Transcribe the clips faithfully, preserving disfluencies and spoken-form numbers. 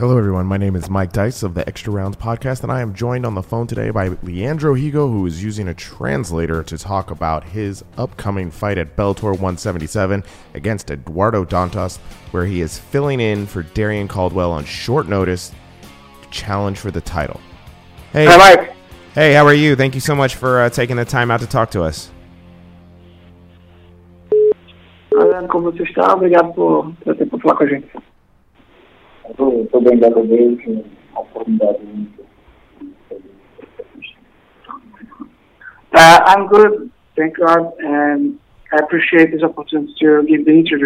Hello, everyone. My name is Mike Dice of the Extra Rounds podcast, and I am joined on the phone today by Leandro Higo, who is using a translator to talk about his upcoming fight at Bellator one seventy-seven against Eduardo Dantas, where he is filling in for Darrion Caldwell on short notice to challenge for the title. Hey, Hi, Mike. Hey, how are you? Thank you so much for uh, taking the time out to talk to us. Como você está? Obrigado por ter tempo para falar com a gente. Estou bem, graças a Deus, a oportunidade. Uh, I'm good, thank God, and I appreciate this opportunity to give the interview.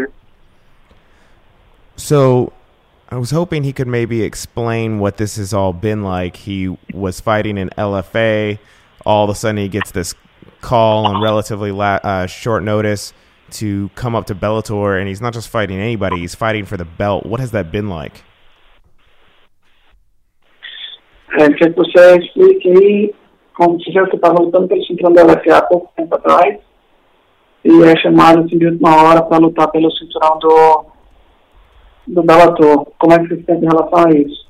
So, I was hoping he could maybe explain what this has all been like. He was fighting in L F A. All of a sudden, he gets this call on relatively la- uh, short notice to come up to Bellator, and he's not just fighting anybody, he's fighting for the belt. What has that been like? É, queria que você explique aí como você estava lutando pelo cinturão da L F A há pouco tempo atrás e é chamado assim, de última hora para lutar pelo cinturão do, do Bellator. Como é que você se sente em relação a isso?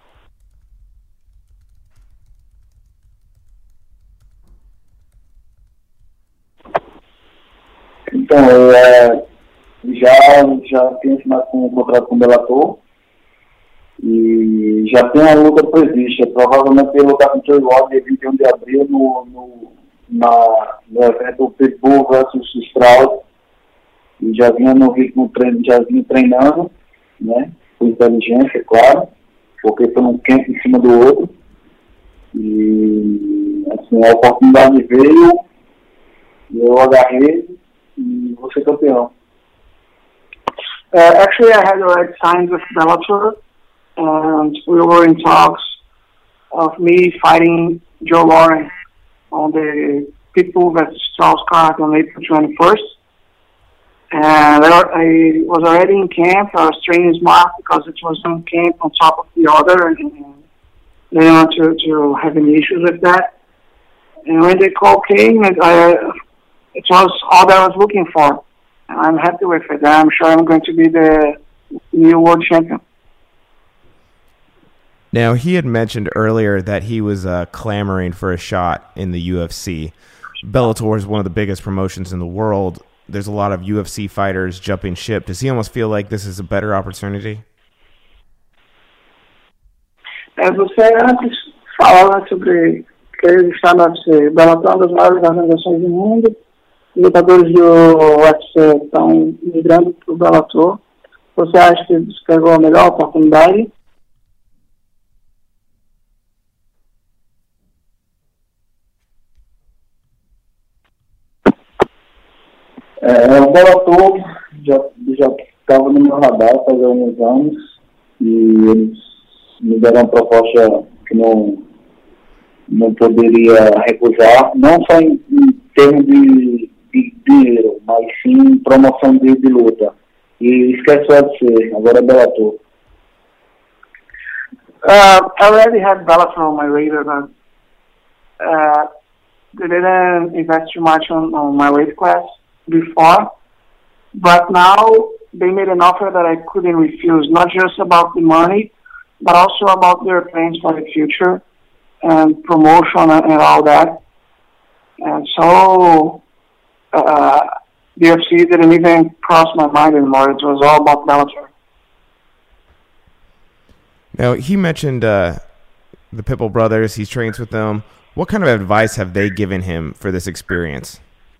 Então, é, já, já tenho assinado com um contrato com o Bellator e já tem a luta prevista. Provavelmente eu lutar com o Joey Wilder vinte e um de abril no, no, na, no evento Pitbull versus Strauss. E já vinha no ritmo treino, já vinha treinando, né? Com inteligência, claro, porque foi um camp em cima do outro. E assim, a oportunidade veio, eu agarrei e vou ser campeão. Uh, actually, I had already signed with Bellator, and we were in talks of me fighting Joe Lauren on the Pitbull versus Strauss card on April twenty-first. And I, I was already in camp. I was training smart because it was one camp on top of the other, and, and I didn't want to, to have any issues with that. And when the call came, it, I, it was all that I was looking for. And I'm happy with it. I'm sure I'm going to be the new world champion. Now, he had mentioned earlier that he was uh, clamoring for a shot in the U F C. Bellator is one of the biggest promotions in the world. There's a lot of U F C fighters jumping ship. Does he almost feel like this is a better opportunity? É, você antes falava sobre que ele está no U F C. Bellator é uma das maiores organizações do mundo. Os lutadores do U F C estão migrando para o Bellator. Você acha que isso pegou a melhor oportunidade? É, o Bellator já já estava no meu radar faz alguns anos e eles me deram uma proposta que não, não poderia recusar, não só em, em termos de, de dinheiro, mas sim em promoção de, de luta. E esquece o U F C, agora é Bellator. Uh, I already had Bellator on my radar, but uh, they didn't invest too much on, on my weight class before, but now they made an offer that I couldn't refuse, not just about the money, but also about their plans for the future and promotion and, and all that. And so uh, the U F C didn't even cross my mind anymore. It was all about Bellator. Now, he mentioned uh, the Pitbull brothers. He trains with them. What kind of advice have they given him for this experience?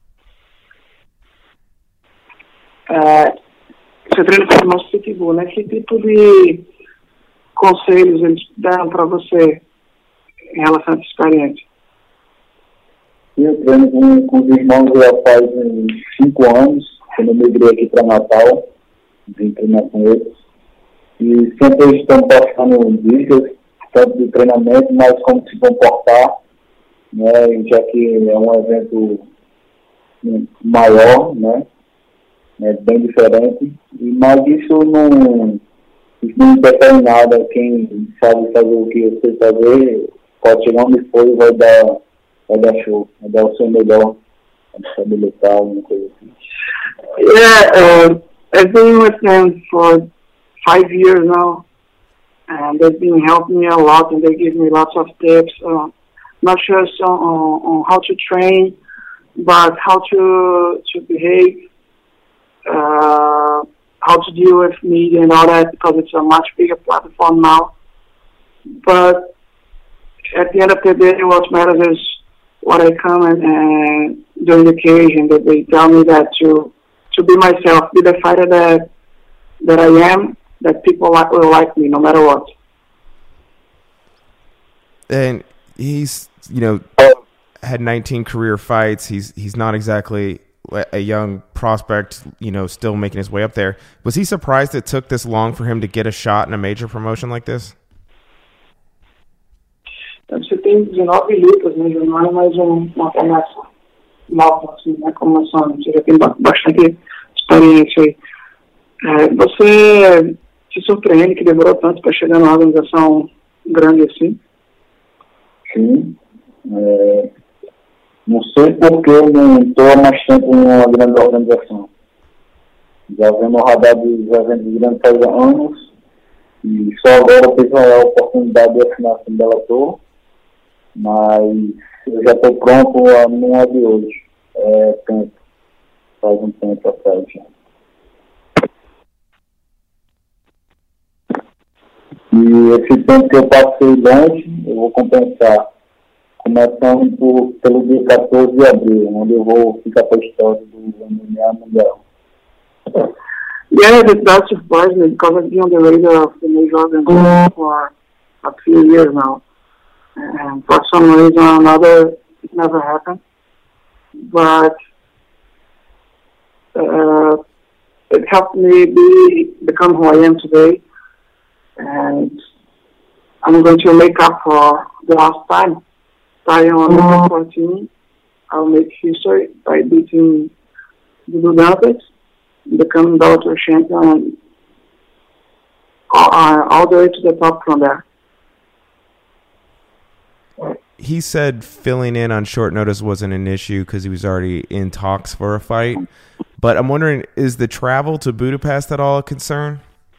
É, você treina com o nosso Pitbull, né? Que tipo de conselhos eles deram para você em relação a essa experiência? Eu treino com, com os irmãos já faz uns cinco anos, quando eu migrei aqui para Natal, vim treinar com eles. E sempre eles estão passando dicas, tanto de treinamento, mas como se comportar, né? Já que é um evento maior, né? É bem diferente, mas isso não, isso não interfere em nada. Quem sabe fazer o que eu sei fazer, pode chegar onde for e vai dar, vai dar show, vai dar o seu melhor, vai saber lutar, alguma coisa assim. Yeah, uh, I've been with them for five years now, and they've been helping me a lot, and they give me lots of tips, uh, not just on, on, on how to train, but how to to behave, uh, how to deal with media and all that, because it's a much bigger platform now. But at the end of the day, what matters is what I come and, and during the occasion, that they tell me that to to be myself, be the fighter that that I am, that people like, will like me no matter what. And he's, you know, had nineteen career fights. He's he's not exactly a young prospect, you know, still making his way up there. Was he surprised it took this long for him to get a shot in a major promotion like this? Você tem dezenove lutas, né? Já não é mais um, uma promessa nova, assim, né? Começando, você já tem bastante experiência aí. É, você se surpreende que demorou tanto para chegar numa organização grande assim? Sim. É, não sei porque eu não estou há mais tempo em uma grande organização. Já venho no radar dos eventos grandes faz anos e só agora tive a oportunidade de assinar com o Bellator, mas eu já estou pronto, não é de hoje, é tempo, faz um tempo atrás já. E esse tempo que eu passei longe, eu vou compensar, começando por, pelo dia quatorze de abril, onde eu vou ficar para a história do M M A mundial. Yeah, that, that surprised me because I've been on the radar of the major organization for a few years now. And for some reason or another, it never happened. But uh, it helped me be become who I am today. And I'm going to make up for the last time. Starting on April fourteenth, I'll make history by beating Dudu Dantas, becoming Bellator champion, and all, all the way to the top from there. He said filling in on short notice wasn't an issue because he was already in talks for a fight. But I'm wondering, is the travel to Budapest at all a concern?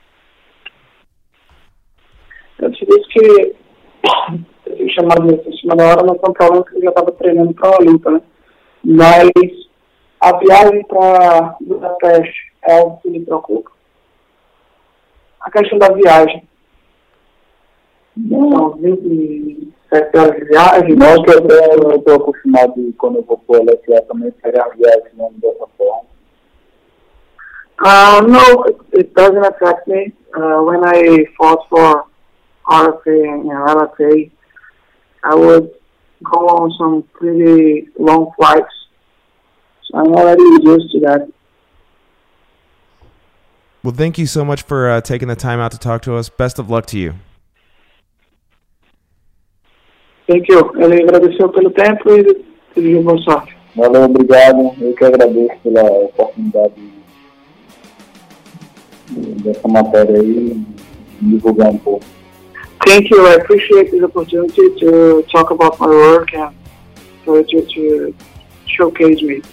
Eu te disse que eu fui chamado em cima da hora, mas foi um problema que eu já estava treinando para a Olimpa, né? Mas a viagem para Budapeste é algo que me preocupa. A questão da viagem. São vinte e sete horas de viagem. Não que eu estou acostumado quando eu vou para o L F A também pegar a viagem dessa forma. Uh, no, it, it doesn't affect me. Uh, when I fought for R F A and L F A, I would go on some pretty long flights. So I'm already used to that. Well, thank you so much for uh, taking the time out to talk to us. Best of luck to you. Thank you. Ele agradeceu pelo tempo e desejou boa sorte. Valeu, obrigado. Eu que agradeço pela oportunidade dessa matéria aí, divulgar um pouco. Thank you. I appreciate this opportunity to talk about my work and for you to showcase me.